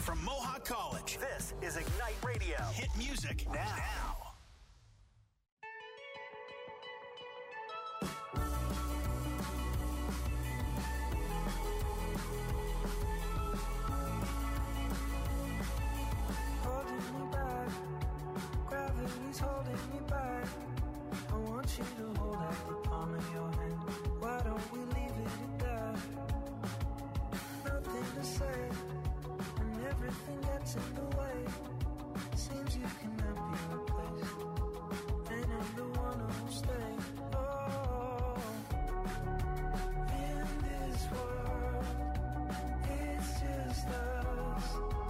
from Mohawk College. This is Ignite Radio. Hit music now. Holding me back, gravity's holding me back. I want you to hold out the palm of your hand. Why don't we leave it at that? Nothing to say, and everything gets in the way. Seems you cannot be replaced, and I'm the one who'll stay. Oh, in this world, it's just us.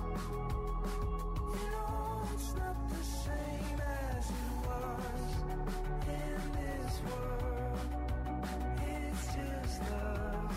You know it's not the same as it was. In this world, it's just us.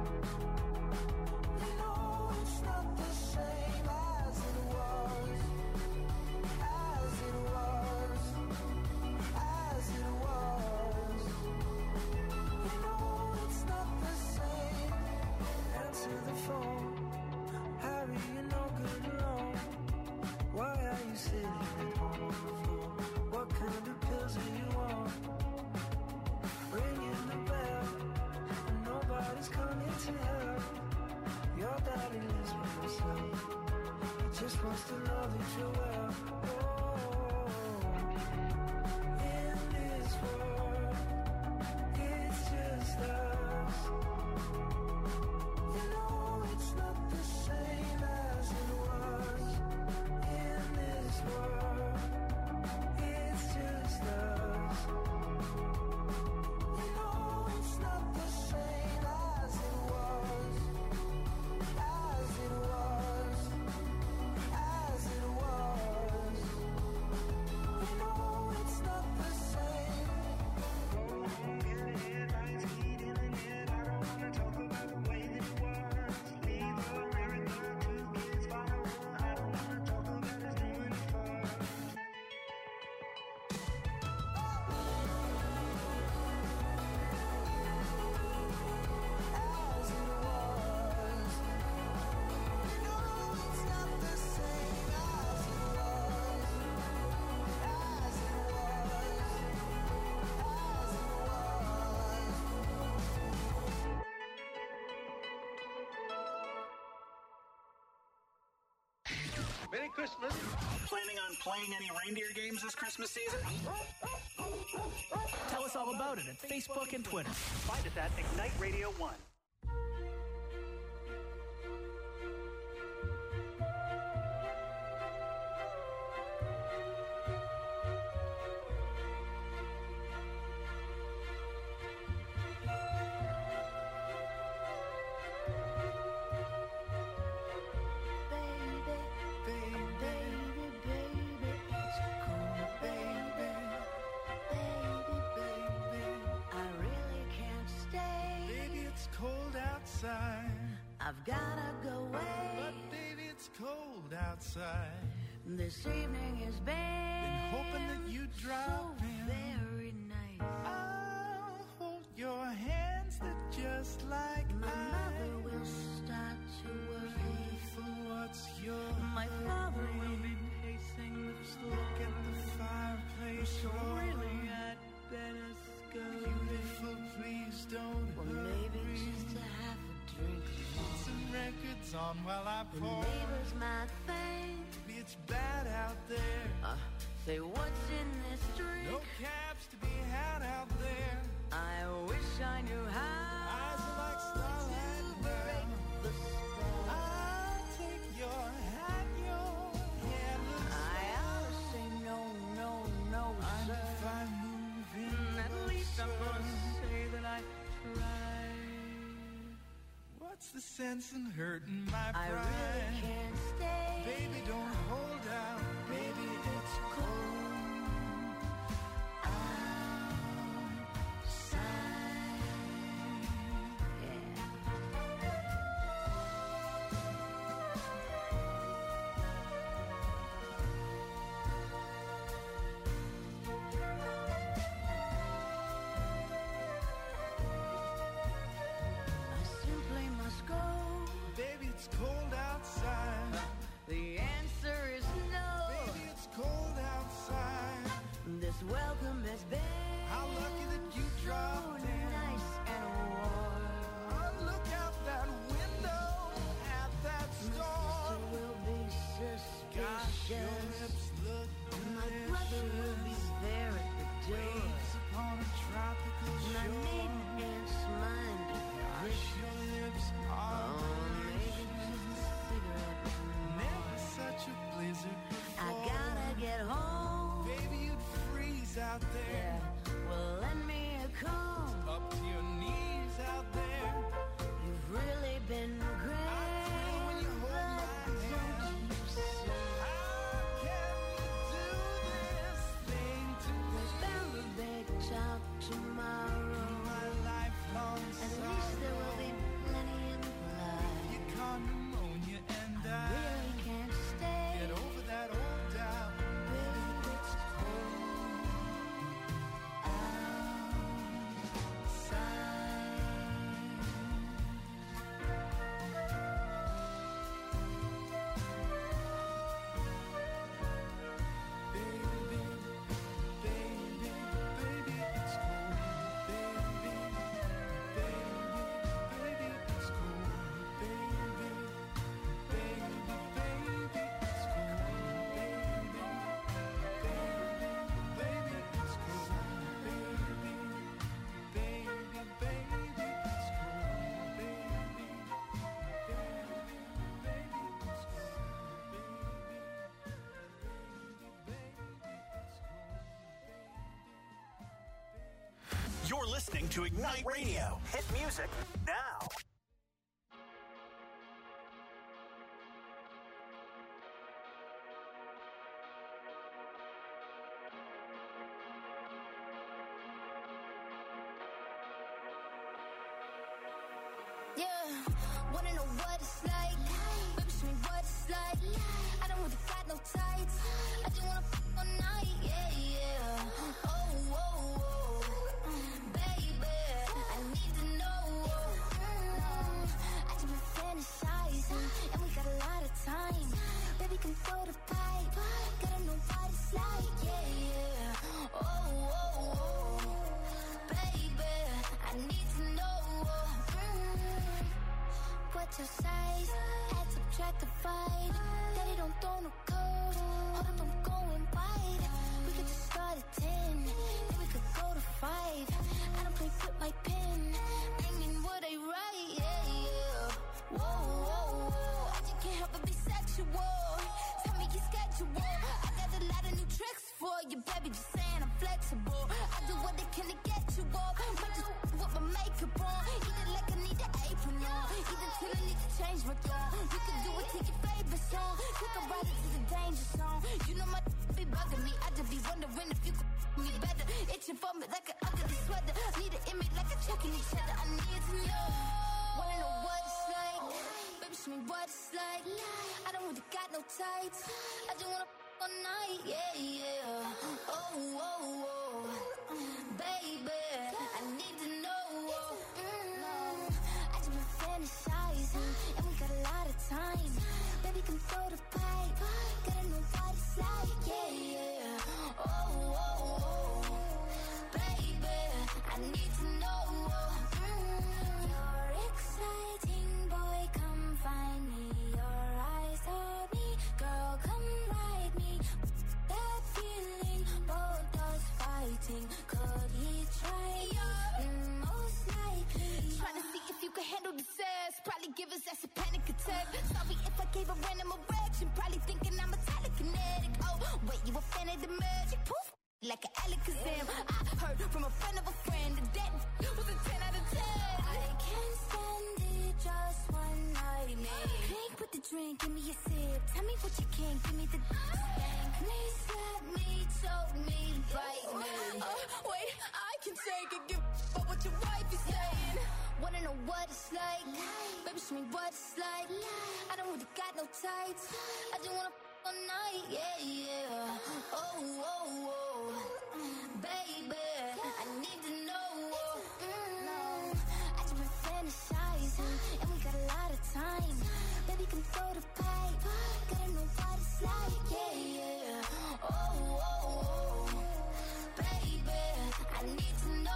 You know it's not the same as it was. As it was. As it was. You know it's not the same. Answer the phone. Harry, you're no good alone. Why are you sitting at home on the floor? What kind of pills are you on? Ringing the bell, and nobody's coming to help. Your daddy lives by himself. He just wants to know that you're well. Oh, in this world, it's just us. You know it's not the same as it was. In this world, it's just us. You know it's not the same as it was. As it was. As it was. You know it's not the same. Get the headlines, heat in the net. I don't wanna talk about the way that it was. Leave America, 2 kids, follow one. I don't wanna talk about us doing it first. As it was. You know it's not the same as it was. As it was. As it was. Merry Christmas. Planning on playing any reindeer games this Christmas season? Tell us all about it at Facebook and Twitter. Find us at Ignite Radio 1. Baby, it's cold outside. I've gotta go away. But baby, it's cold outside. This evening has been hoping that you'd drop so in. very nice. I'll hold your hands that just like My mother ice. will start to worry. Beautiful, what's your My father hurry? will be pacing the floor. Look at the fireplace. So roar. really, I'd better go. Beautiful, please don't Or hurry. maybe just to have a drink. Put some records on while I The pour. neighbors might think, Maybe it's bad out there. say what's in this drink? No cabs to be had out there. I wish I knew how Eyes are like starlight to break now. the spell. I'll take your hat, your hand. I ought to say no, no, no, And sir. if I move in At least I'm closer, gonna say that I tried. what's the sense in hurting my I pride? really can't stay. Baby, don't hold out. Baby, it's cold outside. Yeah. The precious. My brother will be there at the door. And I need to dance mine to delicious. Oh, maybe just a cigarette. Never such a blizzard. I gotta get home. Baby, you'd freeze out there. Yeah, well, lend me a comb. Up to your knees out there. You've really been great, when you hold but my hand. don't you say How can you do this thing to me? there's a big talk tomorrow. My lifelong At least there will be plenty in blood. You caught pneumonia and I Really can't stay. get over that old doubt. Babe, it's cold You're listening to Ignite Radio. Hit music now. Yeah, wanna know what it's like? Baby, show me what it's like. I don't really got no tights. I just wanna f all night. Yeah, yeah. Oh, oh, oh. Baby, I need to know. I just been fantasizing, and we got a lot of time. Baby, can throw the pipe. Gotta know what it's like. Yeah, yeah. Oh, oh, oh. Baby, I need to know. What's your size? Add, subtract, divide. Daddy don't throw no curves. Hold up, I'm going wide. We could just start at 10, then we could go to 5. I don't play with my pen. Aiming what I write, yeah, yeah. Whoa, whoa, whoa. I just can't help but be sexual. Tell me your schedule. I got a lot of new tricks for you, baby. Just saying I'm flexible. I do what I can to get you off. Might just with my makeup on. Eat it like I need an apron on. Either till I need to change my tone. You can do it to your favorite song. Take a ride into the danger zone. You know my be bugging me. I just be wondering if you could me better. Itching for me like an ugly sweater. Need an image like a checking each other. I need to know. Wanna know what it's like? Baby, show me what it's like. I don't really got no tights. I just wanna all night. Yeah, yeah. Oh, oh, oh. Baby, I need to know. I just been fantasizing, and we got a lot of time. Baby, can throw the pipe. Gotta know what it's like. Yeah, yeah. Oh, oh, oh. Baby, I need to know. You're exciting, boy. Come find me. Your eyes on me, girl. Come ride me. That feeling, both us fighting. Could he try? Most likely. Trying to see if you can handle the sass. Probably give us that's a panic attack. Sorry if I gave a random erection. Probably thinking I'm a telekinetic. Oh, wait, you a fan of the magic? Poof, like an Alakazam. I heard from a friend of a friend that was a 10 out of 10. I can't stand it, just one night, man. Drink with the drink, give me a sip. Tell me what you can, give me the spank me, slap me, choke me, bite me. Wait, I can take it, give up what your wife is saying. Wanna know what it's like? Baby, show me what it's like. I don't really got no tights. I just wanna all night, yeah, yeah. Oh, oh, oh. Baby, I need to know. I just been fantasizing, and we got a lot of time. Baby, can throw the pipe. Gotta know what it's like, yeah, yeah. Oh, oh, oh. Baby, I need to know.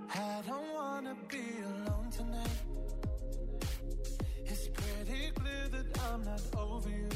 I don't wanna be alone tonight. It's pretty clear that I'm not over you.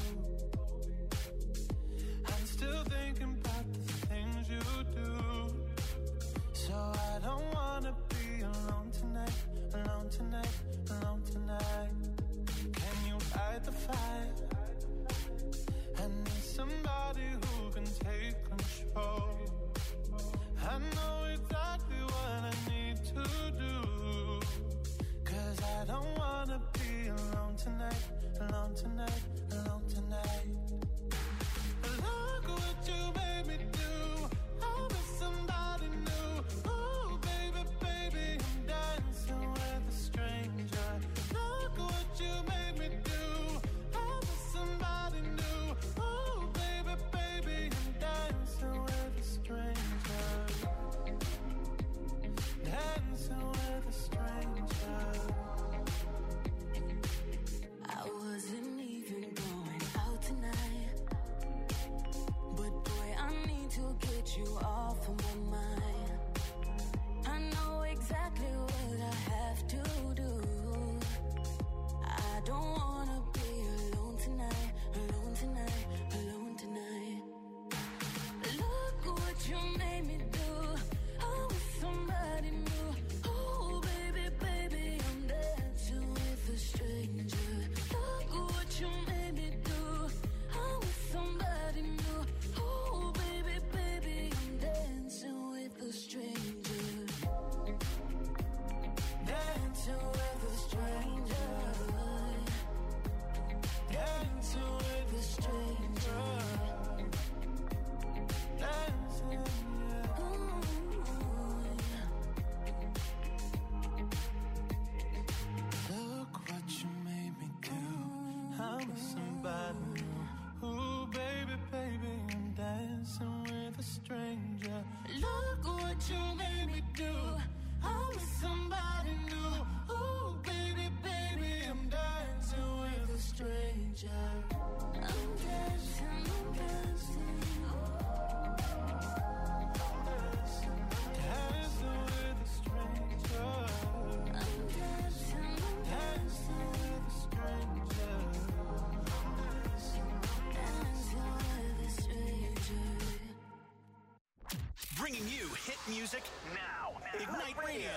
I'm still thinking about the things you do. So I don't wanna be alone tonight, alone tonight, alone tonight. Can you fight the fight? I need somebody who can take control. I know exactly what I need to do. 'Cause I don't wanna be alone tonight, alone tonight, alone tonight. Look what you made me do. I'm with somebody new. Ooh, baby, baby, I'm dancing with a stranger. Look what you made me do. I'm with somebody new. Ooh, baby, baby, I'm dancing with a stranger. Dancing with a stranger. I wasn't even going out tonight, but boy, I need to get you off of my mind. I know exactly what I have to do. I don't wanna be alone tonight, alone tonight, alone tonight. Look what you made me do. I'm with somebody new. Oh, baby, baby, I'm dancing with a stranger. Look what you made me do. I'm with somebody new. Oh, baby, baby, I'm dancing with a stranger. Dancing with a stranger. Dancing with a stranger. Dancing, yeah. Look what you made me do. I'm with somebody new. Ooh, baby, baby, I'm dancing with a stranger. Look what you made me do. I'm with somebody new. Ooh, baby, baby, I'm dancing with a stranger. I'm dancing, I'm dancing. Dancing with a stranger. I'm dancing, I'm Dancing with a stranger. dancing with a stranger. Bringing you hit music now. Ignite Radio.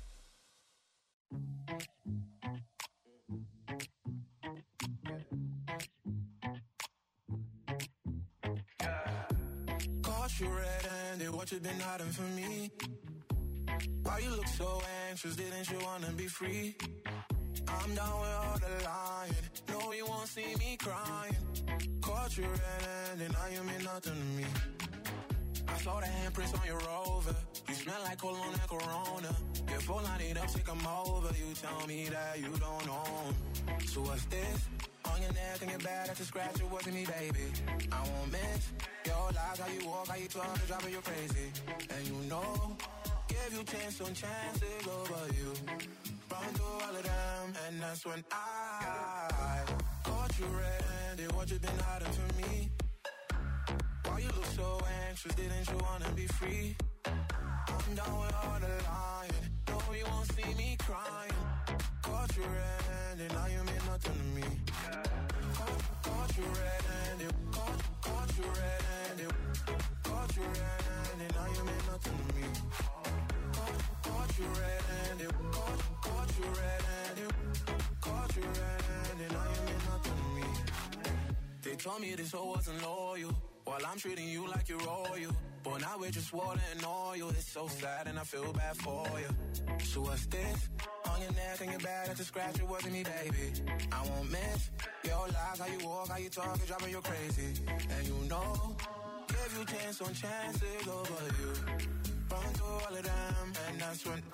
Caught you red-handed, what you been hiding from me? Why you look so anxious, didn't you wanna be free? I'm down with all the lying, no you won't see me crying. Caught you red-handed, now you mean nothing to me. I saw the handprints on your Rover, you smell like cologne and Corona. Your phone line it up, take 'em over, you tell me that you don't know 'em. So what's this? On your neck and your back, that's a scratch, it wasn't me, baby. I won't miss your lies, how you walk, how you talk, the driver, you're crazy. And you know, give you chance on chances over you. Run through all of them, and that's when I caught you red-handed, what you been hiding from me? Why you look so anxious, didn't you wanna be free? I'm down with all the lying, no you won't see me crying. Caught you red-handed, now you mean nothing to me. Caught you red-handed, caught you red-handed, caught you red-handed, now you mean nothing to me. Caught you red-handed, caught you red-handed, caught you red-handed, now you mean nothing to me. They told me this hoe wasn't loyal, while I'm treating you like you're royal. But now we're just water and oil. It's so sad and I feel bad for you. So what's this? On your neck and your back, that's a scratch, it wasn't me, baby. I won't miss your lies, how you walk, how you talk, it's driving you crazy. And you know, give you chance on chances over you. Run through all of them, and that's when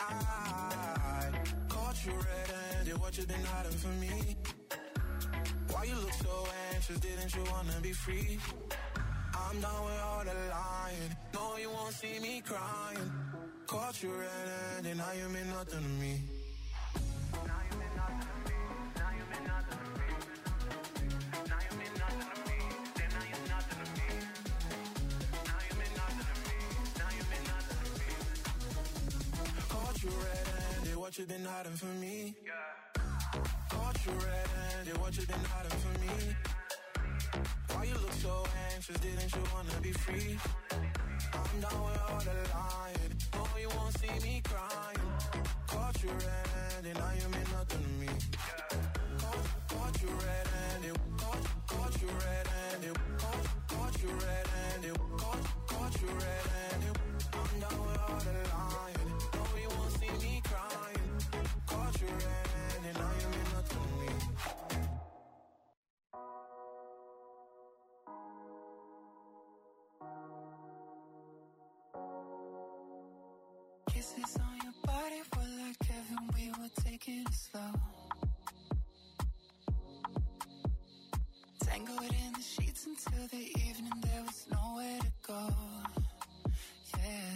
I caught you red-handed, what you been hiding from me? Why you look so anxious, didn't you wanna be free? I'm done with all the lying, no you won't see me crying. Caught you red-handed, now you mean nothing to me. Now you mean nothing to me. Now you mean nothing to me. Now you mean nothing to me. Then now you're nothing to me. Now you mean nothing to me. Now you mean nothing to me. Caught you what you been hiding from me? Caught you red-handed, what you been hiding from me? Why you look so anxious, didn't you wanna be free? I'm down with all the lying, oh you won't see me crying. Caught you red-handed, now you mean nothing to me. Caught you red-handed, caught you red-handed, caught you red-handed, caught you red-handed. I'm down with all the lying, oh you won't see me crying. Caught you red-handed, now you mean nothing to me. Kisses on your body were like heaven, we were taking it slow. Tangled in the sheets until the evening, there was nowhere to go. Yeah.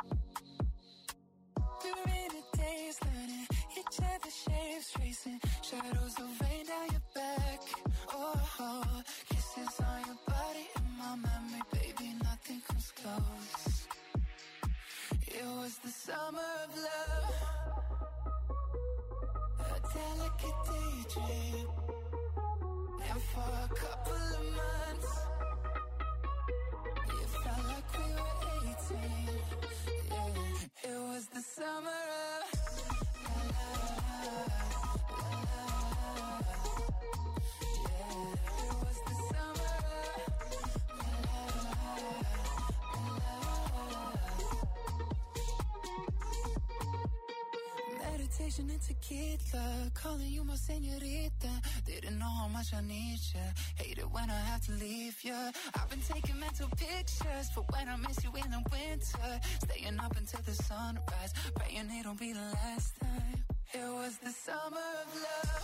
We were in a daze, learning each other's shapes, tracing shadows of rain down your back. Oh, kisses on your body in my memory, baby, nothing comes close. It was the summer of love, a delicate daydream. And for a couple of months, it felt like we were 18. Yeah, it was the summer of la la la la la. Yeah, it was the summer of la la la la. Meditation and tequila, calling you my señorita. Didn't know how much I need ya. Hate it when I have to leave ya. I've been taking mental pictures for when I miss you in the winter. Staying up until the sunrise, praying it don't be the last time. It was the summer of love,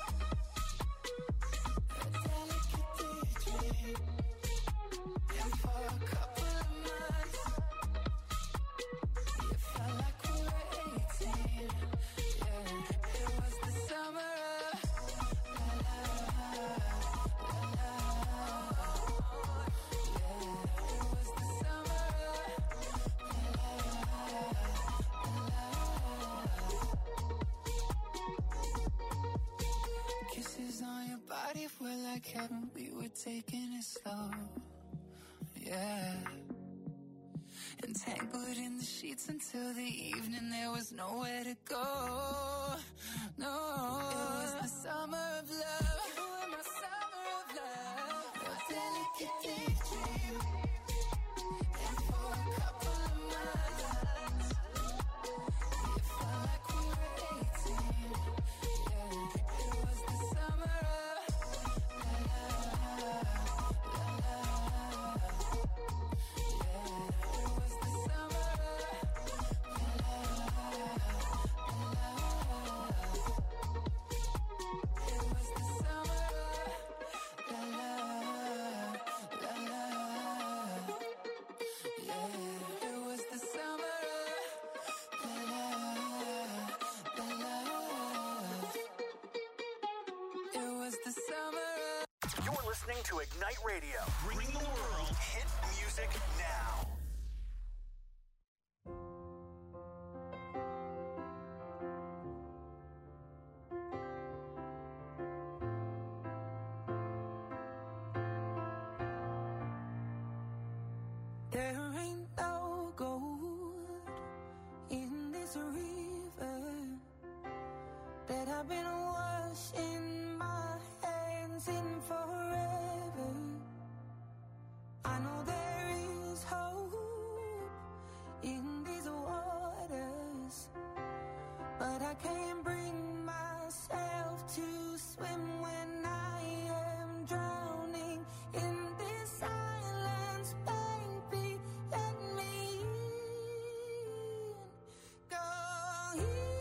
a delicate daydream. And for a couple of months, it felt like we were 18. Yeah, it was the summer of we're like heaven, we were taking it slow. Yeah. Entangled in the sheets until the evening, there was nowhere to go. No. It was the summer of love. You were my summer of love. A delicate daydream. And for a couple of months, it felt like we were 18. Yeah. It was the summer of listening to Ignite Radio. Bringing the world hit music now. There ain't no gold in this river that I've been washing my hands in forever. I know there is hope in these waters, but I can't bring myself to swim when I am drowning in this silence. Baby, let me in. Go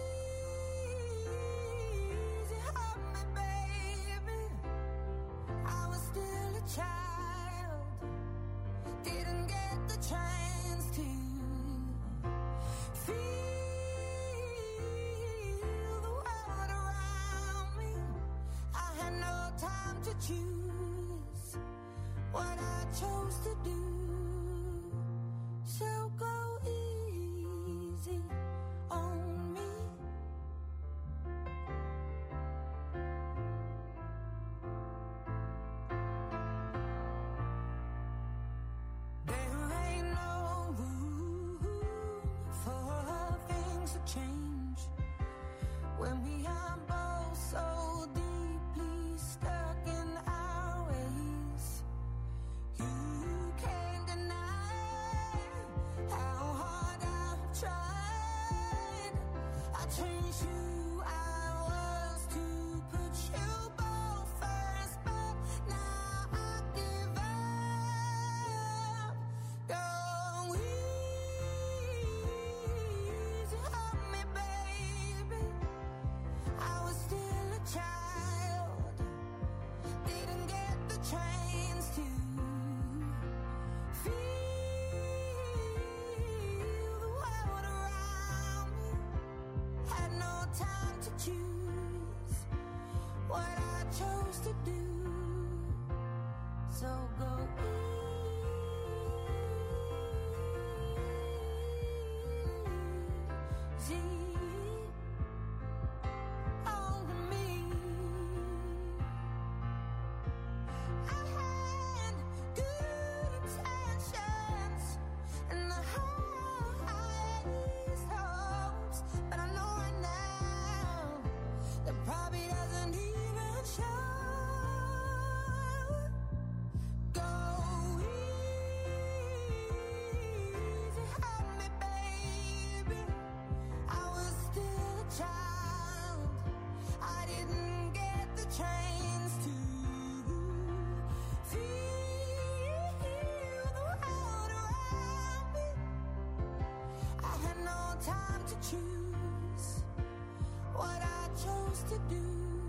easy on me, baby. I was still a child, didn't get the chance to feel the world around me. I had no time to choose what I chose to do. So go easy on me. to do.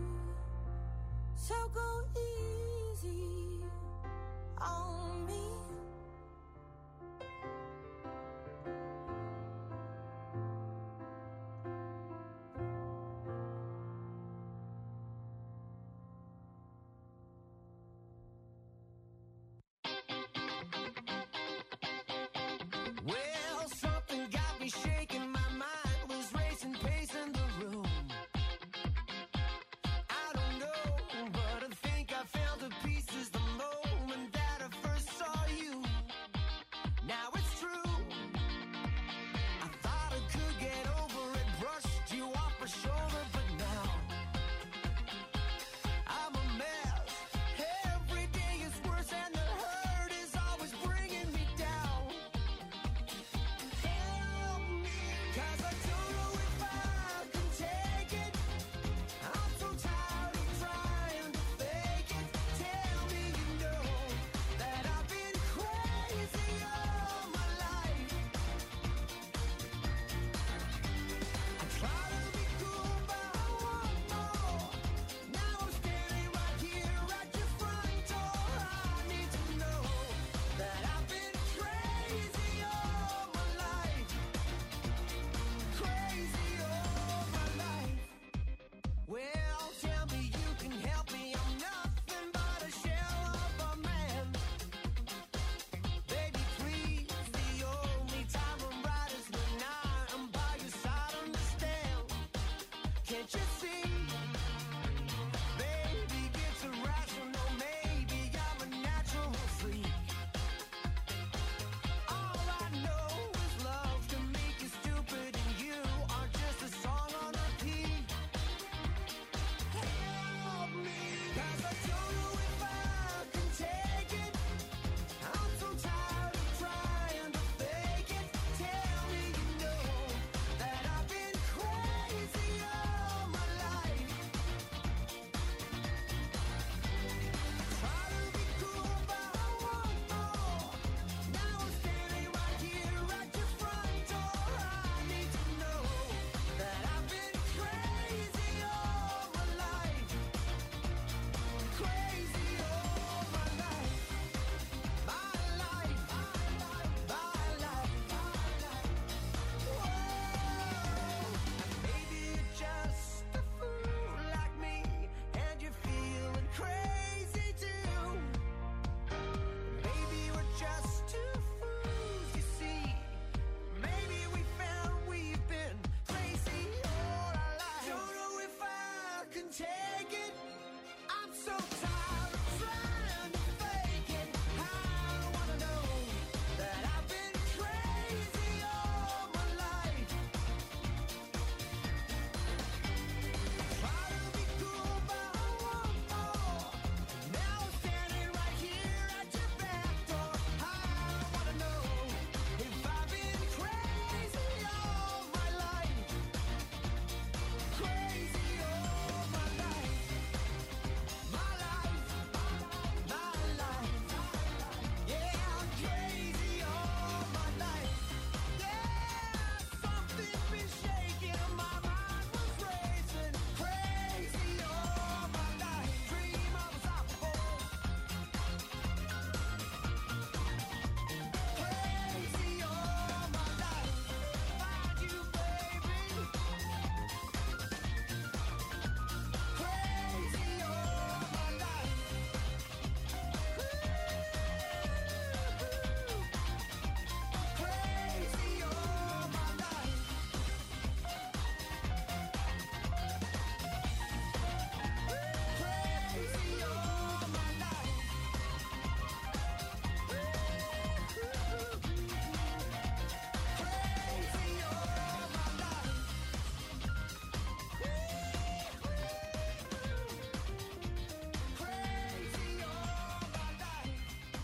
So go easy on me. Well, something got me shaking. My mind was racing, pacing the room. I don't know, but I think I found the pieces the moment that I first saw you. Now it's true. I thought I could get over it, brushed you off my shoulder, but now I'm a mess. Every day is worse and the hurt is always bringing me down. Help me, 'cause I don't know if I can take it. I'm so tired of trying to fake it. Tell me you know that I've been crazy all my life. I try to be cool, but I want more. Now I'm standing right here at your front door. I need to know that I've been crazy all my life. Crazy all my life. Well, tell me you can help me. I'm nothing but a shell of a man. Baby, please, the only time I'm right is when I'm by your side. Understand? Can't you see? Baby, it's irrational. Maybe I'm a natural freak. All I know is love can make you stupid, and you are just a song on repeat. Help me, 'cause I don't know if I can take it. I'm so tired of trying to fake it. Tell me you know that I've been crazy all my life. Try to be cool, but I want more. Now I'm standing right here at your front door. I need to know that I've been crazy all my life. Crazy all my life. My life. My life. Whoa. Maybe you're just a fool like me, and you're feeling crazy too. Maybe we're just two fools, you see. Maybe we found we've been crazy all our lives. Don't know if I can take it. I'm so tired of trying to fake it. I wanna know that I've been crazy all my life. Try to be cool, but I want more. Now I'm standing right here at your back door. I wanna know if I've been crazy all my life. Crazy all my life. My life. My life. Yeah, I'm crazy all my life. Yeah, something's been shaking. My mind was racing. Crazy all my life. Dream I was out before. Crazy all my life. Find you, baby. Crazy all my life. Crazy all my life. Crazy all my life. Crazy all my life. Crazy all my life.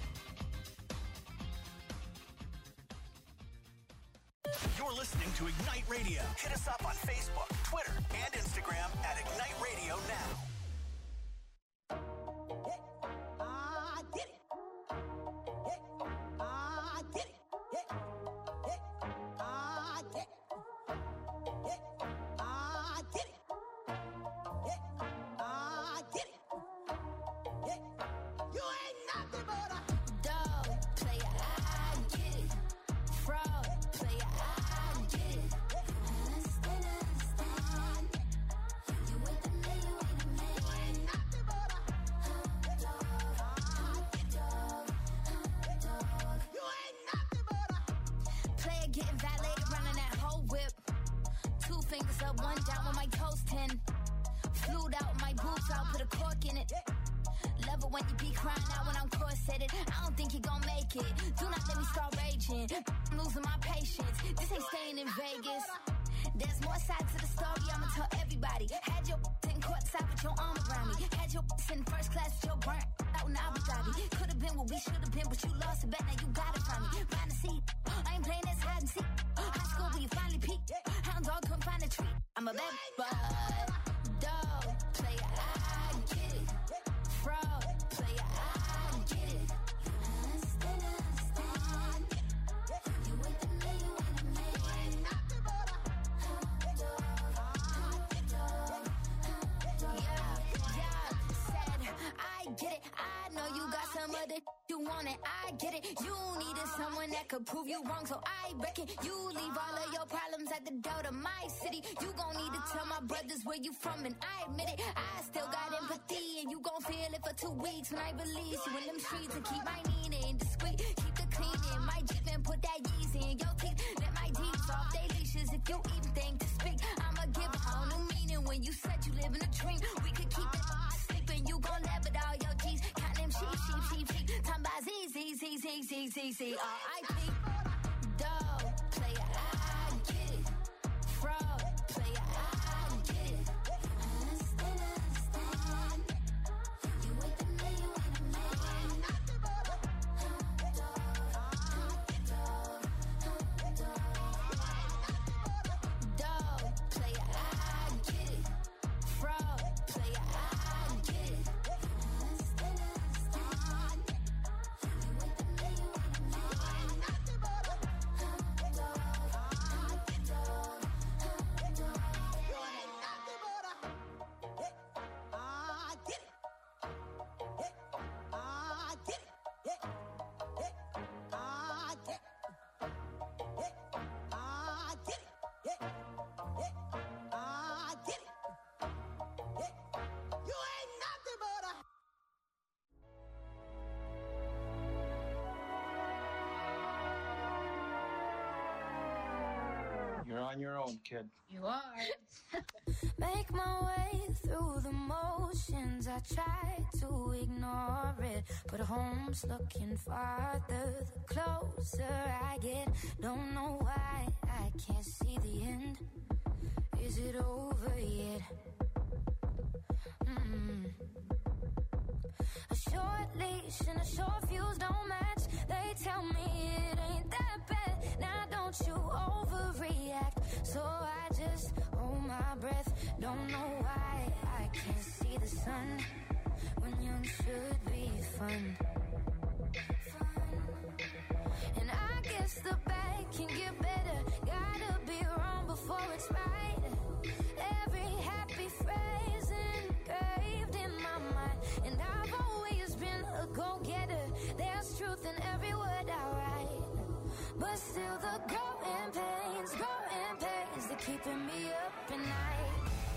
You're listening to Ignite Radio. Hit us up on Facebook, Twitter, and Instagram at Ignite Radio Now. I did it. I did it. I did it. I did it. getting valeted, running that whole whip. 2 fingers up, 1 down with my toes 10. Flued out, my boobs out, put a cork in it. Love it when you be crying out when I'm corseted. I don't think you gon' make it. Do not let me start raging. I'm losing my patience. This ain't staying in Vegas. There's more sides to the story, I'ma tell everybody. Had your sitting courtside with your arm around me. Had your sitting first class with your burnt out in Abu Dhabi. Could've been what we should've been, but you lost it back, now you got it from me. Find a seat, I ain't playing this hide and seek. High school where you finally peaked. Hound dog couldn't find a treat. I'm a bad dog, player, I get it. Fraud, player, I get it. Understand. You with me, you with me. Get it, I know you got some other you want it, I get it. You needed someone that could prove you wrong, so I reckon you leave all of your problems at the door to my city. You gon' need to tell my brothers where you from, and I admit it. I still got empathy, and you gon' feel it for 2 weeks when I release you in them streets and keep my meaning discreet. Keep the cleaning, my Jeep and put that Yeezy in your teeth. Let my deeds off they leashes if you even think to speak. I'ma give a whole new meaning when you said you live in a dream. We could keep it sleeping, you gon' laugh at all your G's. Count them sheep. Time by Z. R.I.P. Dog, player, I get it. Fraud, player, I get it. Understand. You with me, you with me. Dog, player, I get it. Fraud, player, I get it. You're on your own, kid. You are. Make my way through the motions. I try to ignore it, but home's looking farther the closer I get. Don't know why I can't see the end. Is it over yet? A short leash and a short fuse don't match. They tell me it ain't that bad. Now don't you overreact. So I just hold my breath. Don't know why I can't see the sun when young should be fun. And I guess the bad can get better. Gotta be wrong before it's right. Every happy phrase engraved in my mind. And I've always been a go-getter. There's truth in every word I write. But still the growing pains, they're keeping me up at night.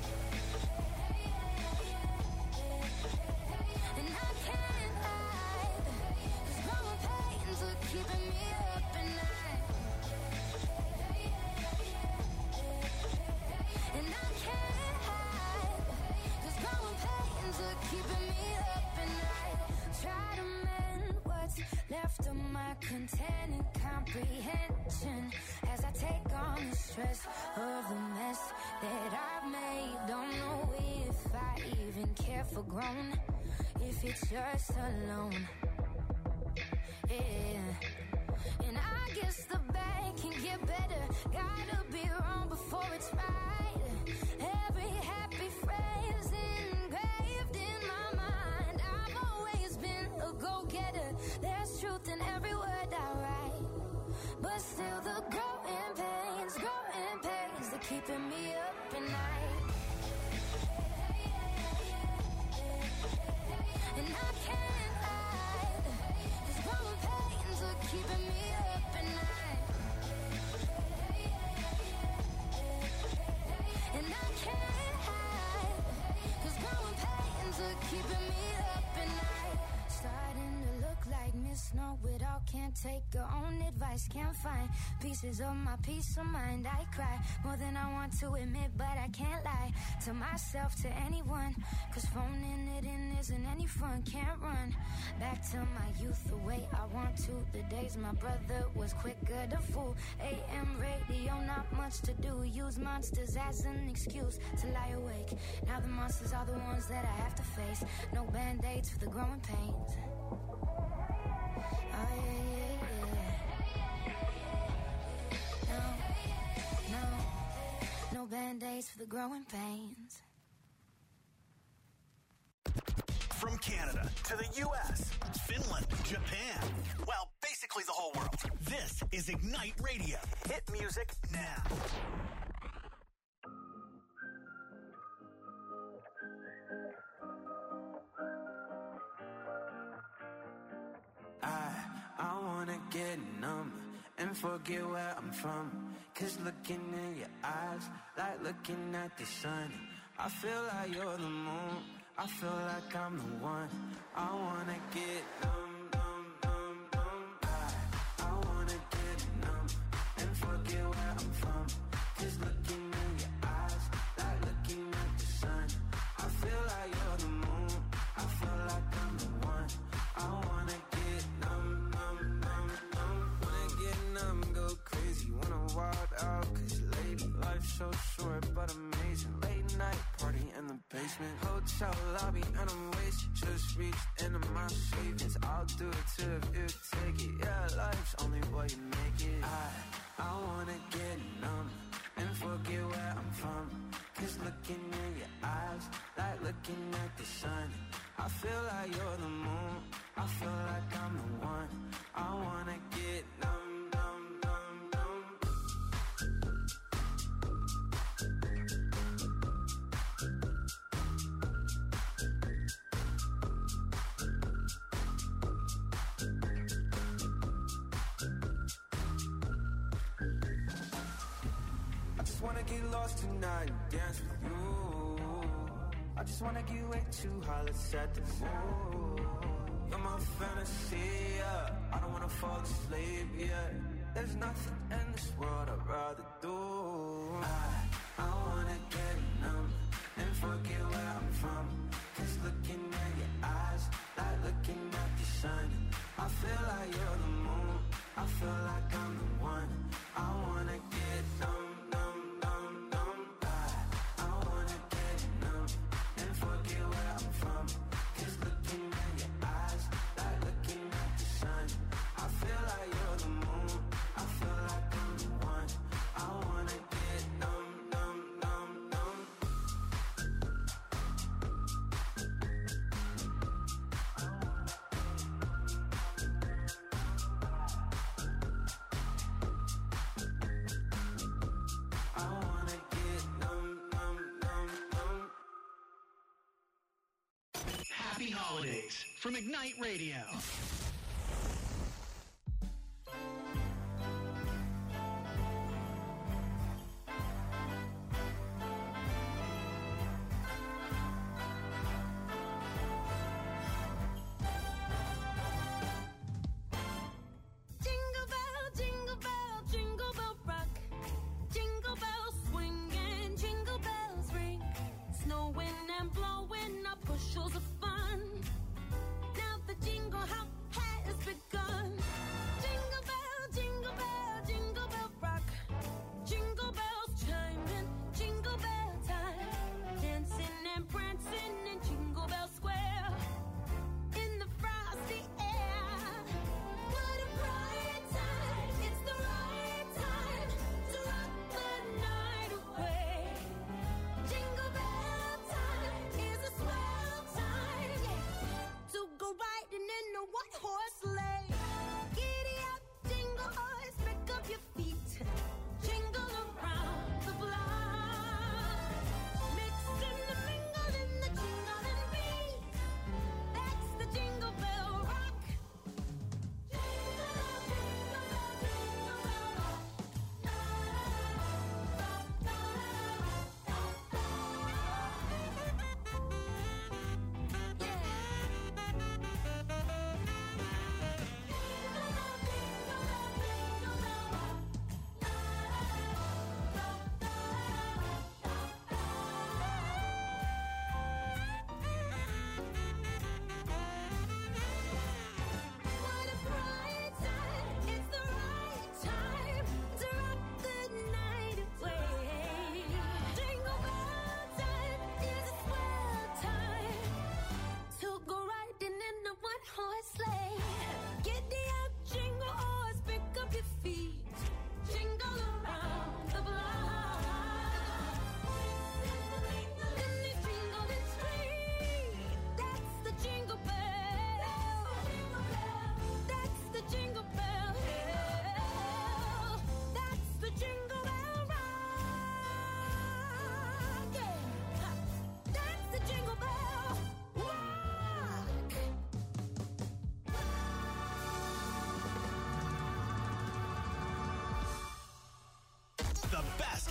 And I can't hide, 'cause growing pains are keeping me up at night. And I can't hide, 'cause growing pains are keeping me up at night. Try to mend what's left of my containing comprehension as I take on the stress of the mess that I've made. Don't know if I even care for grown, if it's just alone. Yeah. And I guess the bad can get better. Gotta be wrong before it's right. Every happy phrase engraved in my mind. I've always been a go-getter. There's truth in every word I write. But still the growing pains, they're keeping me up at night. And I can't hide, 'cause growing pains are keeping me up at night. And I can't hide, 'cause growing pains are keeping me up at night. Starting to look like Miss Know-It-All, can't take her, own it advice, can't find pieces of my peace of mind. I cry more than I want to admit, but I can't lie to myself, to anyone, cause phoning it in isn't any fun. Can't run back to my youth the way I want to. The days my brother was quicker to fool. AM radio, not much to do. Use monsters as an excuse to lie awake. Now the monsters are the ones that I have to face. No band-aids for the growing pains. Oh yeah. No band-aids for the growing pains. From Canada to the U.S., Finland, Japan, well, basically the whole world. This is Ignite Radio. Hit music now. I wanna get numb and forget where I'm from. Cause looking in your eyes, like looking at the sun. I feel like you're the moon, I feel like I'm the one. I wanna get numb, numb, numb, numb. I wanna get numb and forget where I'm from. Cause looking in your eyes, like looking at the sun. I feel like you're the moon, I feel like I'm the one. I wanna get numb, numb, numb, numb. Wanna get numb, go crazy, wanna wild out. Cause lady, life's so short but amazing. Late night party in the basement, hotel lobby and I'm wasted. Just reached into my savings, I'll do it too if you take it. Yeah, life's only what you make it. I wanna get numb and forget where I'm from. Cause looking in your eyes, like looking at the sun. I feel like you're the moon, I feel like I'm the one. I wanna get numb, numb, numb, numb. I just wanna get lost tonight and dance with you. I just wanna get way too high, let's set the mood. You're my fantasy, yeah. I don't wanna fall asleep, yeah. There's nothing in this world I'd rather do. I wanna get numb and forget where I'm from. Cause looking at your eyes, like looking at the sun. I feel like you're the moon, I feel like I'm the one. I wanna get numb, numb, numb, numb. I wanna get numb and forget where I'm from. Cause looking at your eyes, like looking at the sun. I feel like you're the moon, I feel like I'm the one. I wanna get numb, numb, numb, numb. I wanna get numb, numb, numb, numb. Happy holidays from Ignite Radio. Jingle bell, jingle bell rock. Jingle bells swing and jingle bells ring. Snowing and blowing up bushels of fun. Now the jingle hop has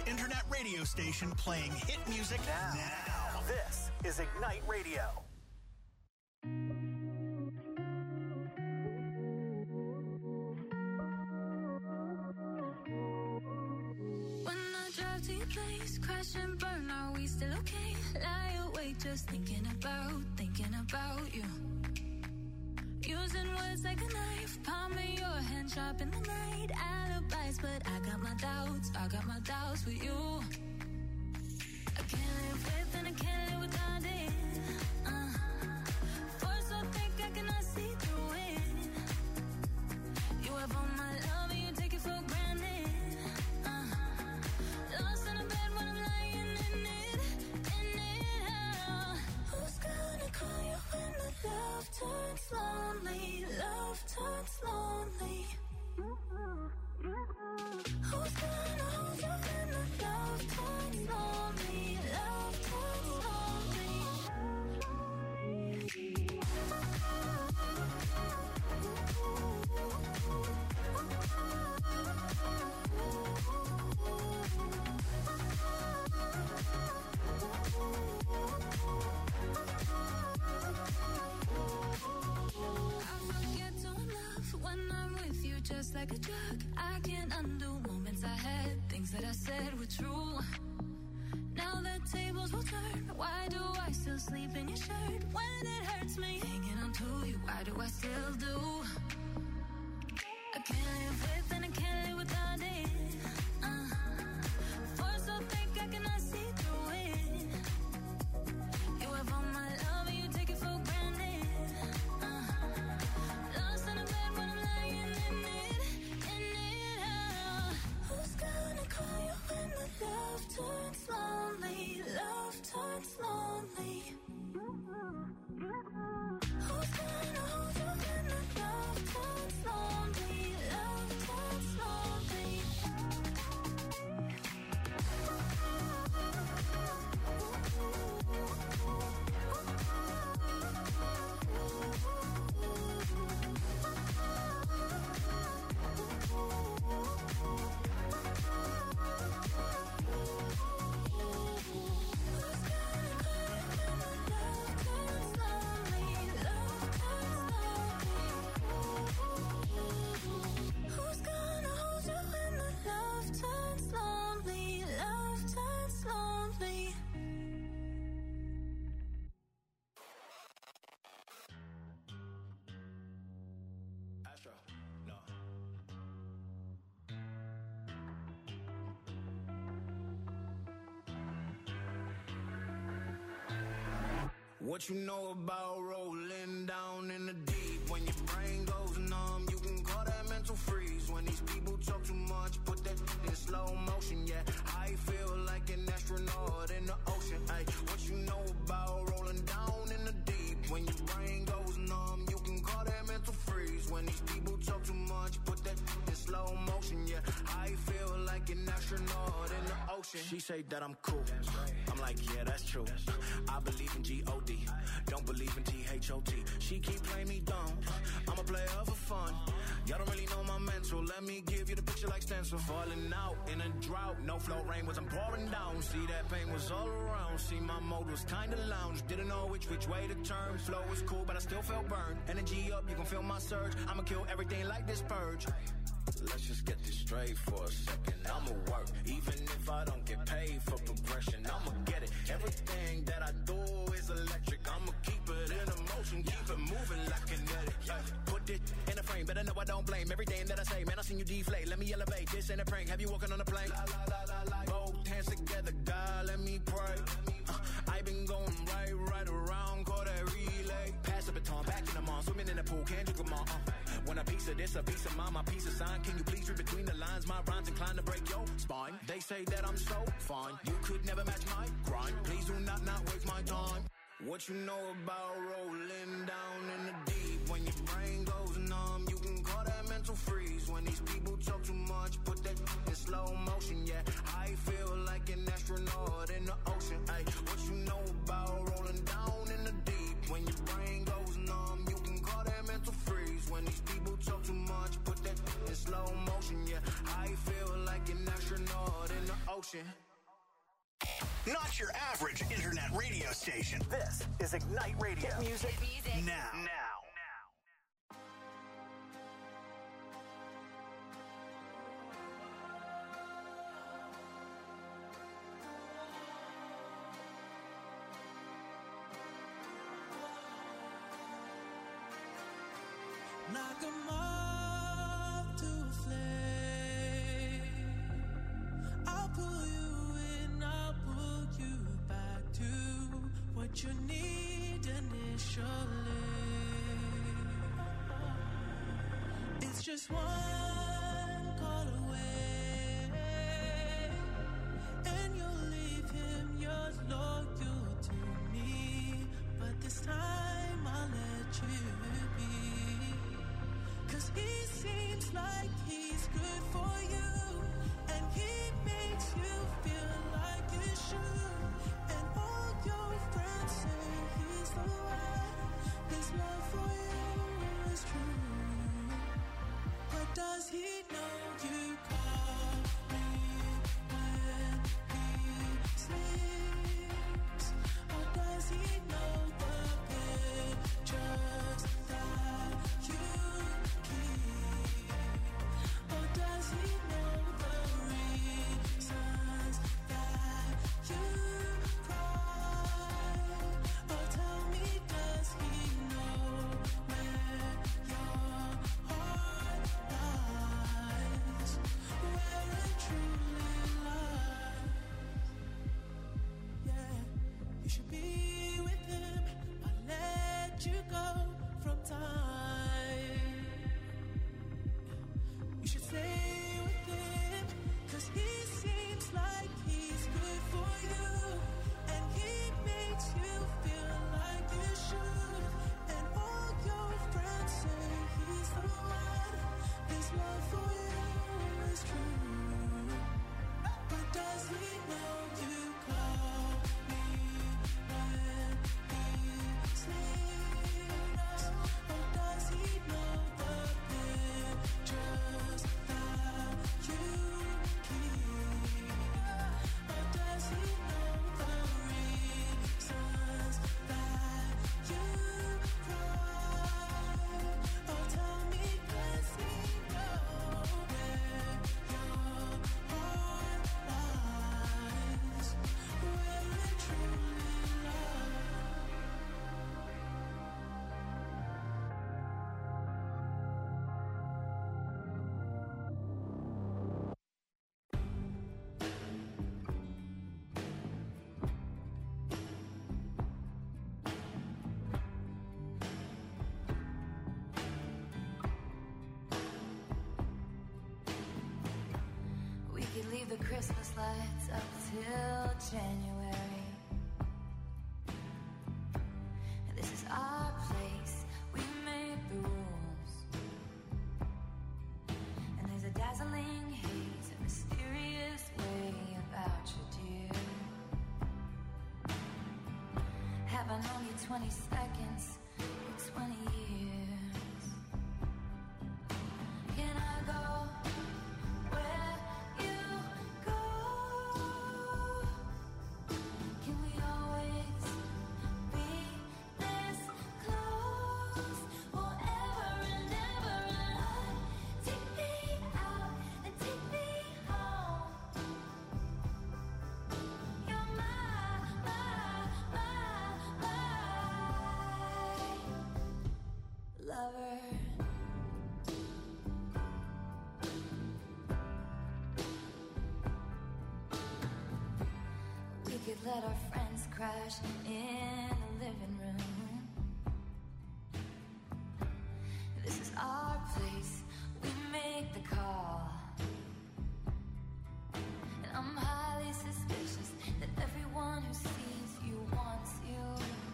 internet radio station playing hit music now. This is Ignite Radio. When I drive to your place, crash and burn, are we still okay? Lie awake, just thinking about you. Using words like a knife, palm in your hand, sharp in the night. Alibis, but I got my doubts with you. I can't live with and I can't live without it. Force so thick I cannot see through it. You have all my love and you take it for granted. Lost in a bed when I'm lying in it. Who's gonna call you when the love turns lonely? Love turns lonely. Who's gonna hold you when the love turns lonely? Love turns lonely. Just like a drug, I can't undo moments I had. Things that I said were true. Now the tables will turn. Why do I still sleep in your shirt when it hurts me? Hanging on to you, why do I still do? I can't live with and I can't live without it. Force so thick I cannot see through it. You have all my love and you take it for granted. Lost in a bed when I'm lying in it. Who's gonna call you when the love turns lonely? Love turns lonely. Who's gonna hold you when the love turns lonely? Love turns lonely. Who's gonna hold you when the love turns lonely? Love turns lonely. Astro, no. What you know about rolling down in the deep? When your brain goes numb, you can call that mental freeze. When these people talk too much, put that in slow motion. Yeah, I feel like an astronaut in the ocean. Ay, what you know about rolling down in the deep? When your brain goes numb, you can call that mental freeze. When these people talk too much, put that in slow motion. Yeah, I feel like an astronaut in the ocean. She say that I'm cool. I'm like, yeah, that's true. I believe in G-O-D. Don't believe in T-H-O-T. She keep playing me dumb. I'm a player for fun. Y'all don't really know my mental. Let me give you the picture like stencil. Falling out in a drought. No flow rain wasn't pouring down. See, that pain was all around. See, my mode was kinda lounge. Didn't know which way to turn. Flow was cool, but I still felt burned. Energy up, you can feel my surge. I'ma kill everything like this purge. Let's just get this straight for a second. I'ma work, even if I don't get paid for progression. I'ma get it. Everything that I do is electric. I'ma keep it in motion, keep it moving like kinetic. Put it in a frame, better know I don't blame everything that I say. Man, I seen you deflate. Let me elevate. This ain't a prank. Have you walking on a plane? Both hands together, God, let me pray. I been going right around, call that relay. Pass the baton, back in the mall, swimming in the pool, can't drink them all. When a piece of this, a piece of mine, my piece of sign. Can you please read between the lines? My rhymes inclined to break your spine. They say that I'm so fine, you could never match my grind. Please do not waste my time. What you know about rolling down in the deep? When your brain goes numb, you can call that mental freeze. When these people talk too much, put that in slow motion. Yeah, I feel like an astronaut in the ocean. Ay, what you know about rolling down in the deep? When your brain goes numb, you can call that mental freeze. When these people talk too much, put that in slow motion. Yeah, I feel like an astronaut in the ocean. ocean. Not your average internet radio station. This is Ignite Radio. Hit music, now. Like a moth to a flame, I'll pull you in, I'll pull you back to what you need initially. It's just one call away, and you'll leave him yours loyal to me. But this time I'll let you be. 'Cause he seems like he's good for you, and he makes you feel like you should. And all your friends say he's the one. His love for you is true. But does he know you call me when he sleeps? Or does he know the pictures that you keep? Or does he know the reasons that you cry? Or tell me, does he know where your heart lies? Where it truly lies? Yeah, you should be with him, but let you go from time. You should stay with him, 'cause he seems like he's good for you, and he makes you feel like you should. And all your friends say he's the one. His love for you is true. But does he know you call me when he sleeps? Or does he know the pictures that you keep? Or does he know the reasons that you cry? Or tell me, does he know where your heart lies? Where it truly lies? We could leave the Christmas lights up till January. This is our place, we make the rules. And there's a dazzling haze, a mysterious way about you, dear. Have I known you 20 seconds or 20 years? Can I go where you go? Can we always be this close forever and ever? And take me out and take me home. You're my lover. We could let our friends crash in the living room. This is our place, we make the call. And I'm highly suspicious that everyone who sees you wants you.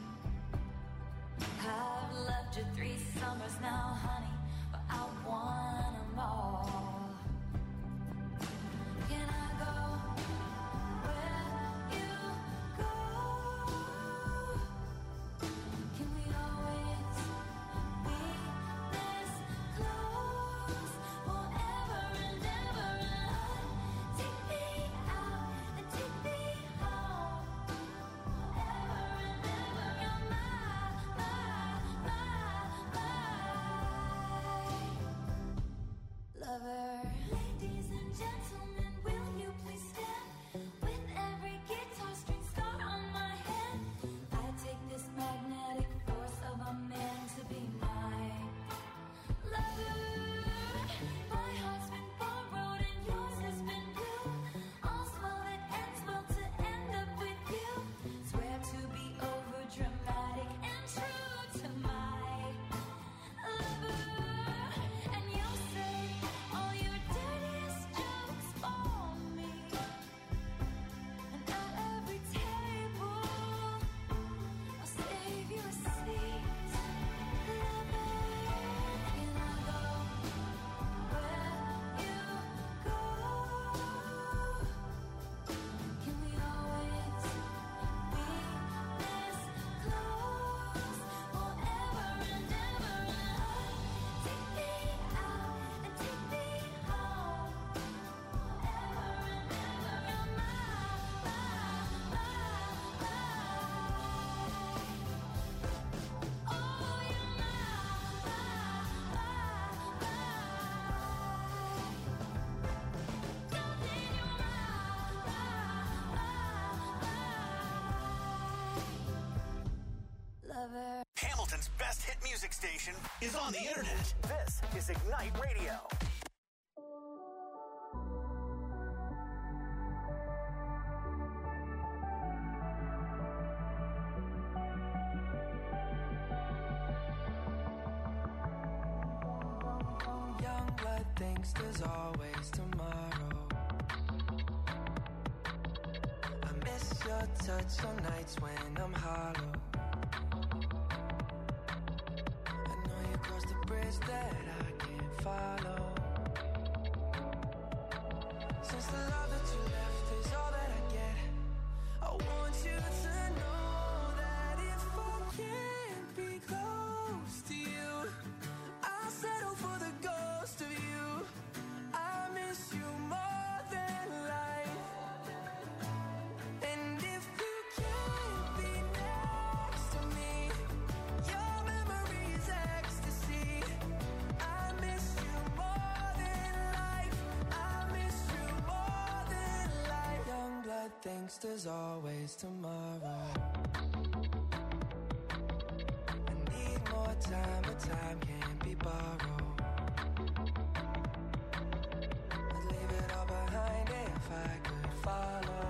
I've loved you 3 summers now, honey, but I want 'em all. Can I go where you go? Can we always be this close forever best hit music station is on the internet. This is Ignite Radio. Young blood thinks there's always tomorrow. I miss your touch on nights when I'm hollow. I know you crossed the bridge that I can't follow. Since the love that you left is all that I get, I want you to know that if I can't be close to you, I'll settle for the ghost of you. I miss you more than life. And if you can't be next to me, your memory is ecstasy. I miss you more than life. I miss you more than life. Young blood thinks there's always tomorrow. I need more time, but time can't be borrowed. I'd leave it all behind if I could follow.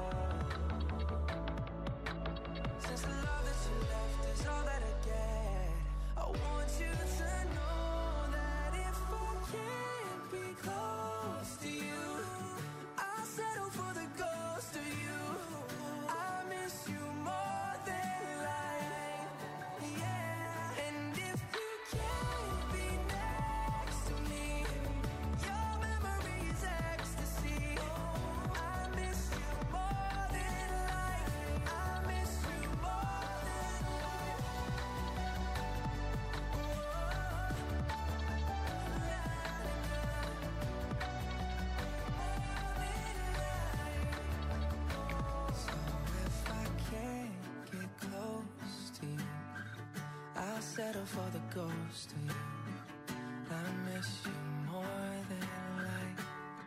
Since the love that you left is all that I get, I want you to know that if I can't be close to you, I'll settle for the ghost of you. I miss you more than life, yeah. And if you can't be next to me, your memory is ecstasy. I miss you more than life. I miss you more than life. So if I can't get close to you, I'll settle for the ghost of you. I miss you more than life.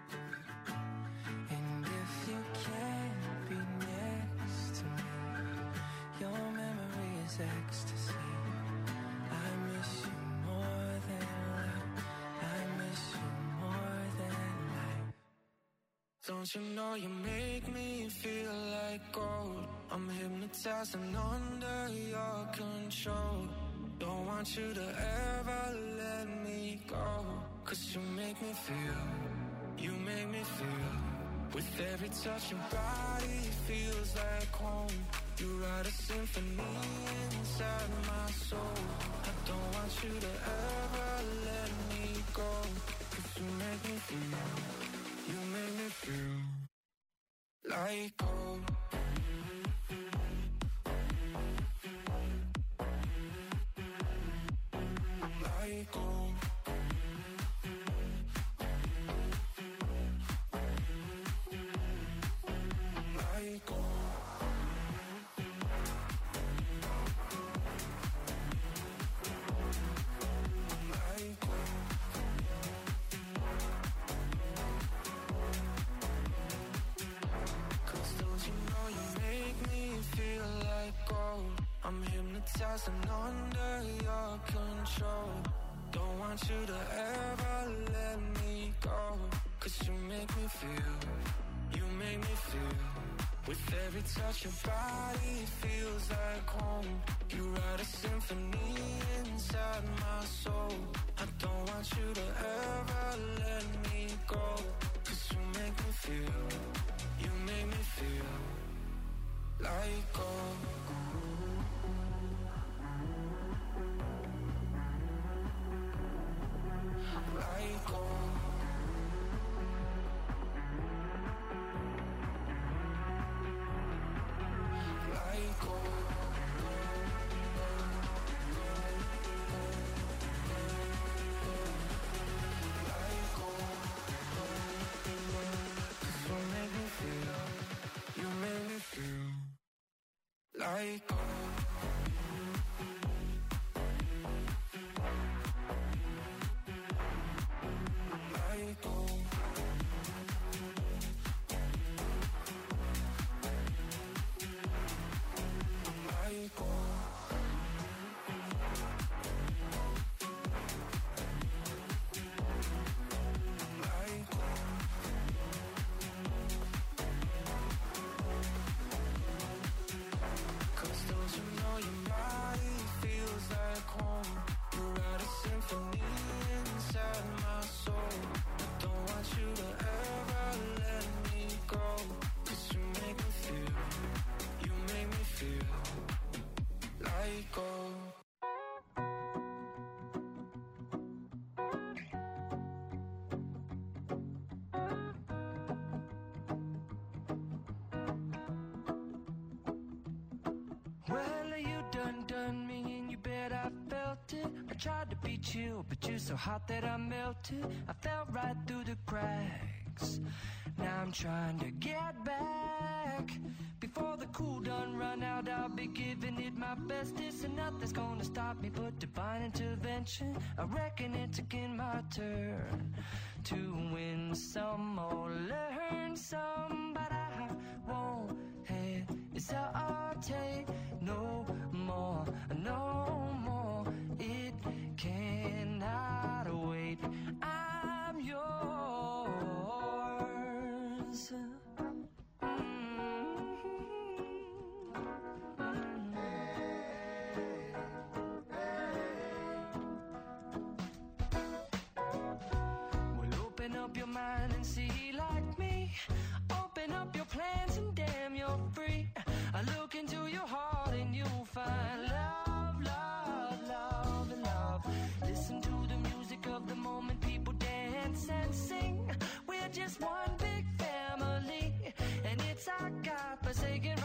And if you can't be next to me, your memory is ecstasy. I miss you more than life. I miss you more than life. Don't you know you make me feel like gold? I'm hypnotized and under your control. Don't want you to ever let me go. 'Cause you make me feel, you make me feel. With every touch your body feels like home. You write a symphony inside my soul. I don't want you to ever let me go. 'Cause you make me feel, you make me feel like gold. Like gold. Like gold. Like gold. Cause don't you know you make me feel like gold? I'm hypnotized and under your control. Don't want you to ever let me go. 'Cause you make me feel, you make me feel. With every touch your body feels like home. You write a symphony inside my soul. I don't want you to ever let me go. 'Cause you make me feel, you make me feel like gold. Like gold. Like gold. Like gold. 'Cause you make me feel, you make me feel like gold. Like gold. Like gold. tried to be chill, but you're so hot that I melted. I fell right through the cracks. Now I'm trying to get back. Before the cool done run out, I'll be giving it my bestest, and nothing's gonna stop me but divine intervention. I reckon it's again my turn to win some or learn some, but I won't hesitate no more, no more. It cannot wait. I'm yours. Open up your mind and see like me. Open up your plans and damn, you're free. I look into your heart and you'll find love, love, love, and love. Listen to the music of the moment, people dance and sing. We're just one big family, and it's our